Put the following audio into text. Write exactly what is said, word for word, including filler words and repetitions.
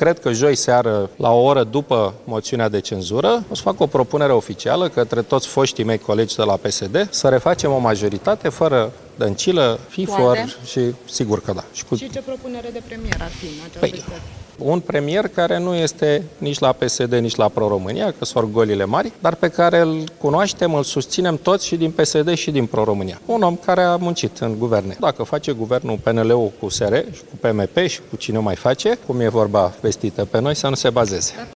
cred că joi seară, la o oră după moțiunea de cenzură, o să fac o propunere oficială către toți foștii mei colegi de la P S D să refacem o majoritate fără Dăncilă, Fifor și sigur că da. Și, cu... și ce propunere de premier ar fi în această păi, situație? Un premier care nu este nici la P S D, nici la Pro-România, că sunt orgolile mari, dar pe care îl cunoaștem, îl susținem toți și din P S D și din Pro-România. Un om care a muncit în guverne. Dacă face guvernul P N L-ul cu S R și cu P M P și cu cine mai face, cum e vorba vestită pe noi, să nu se bazeze.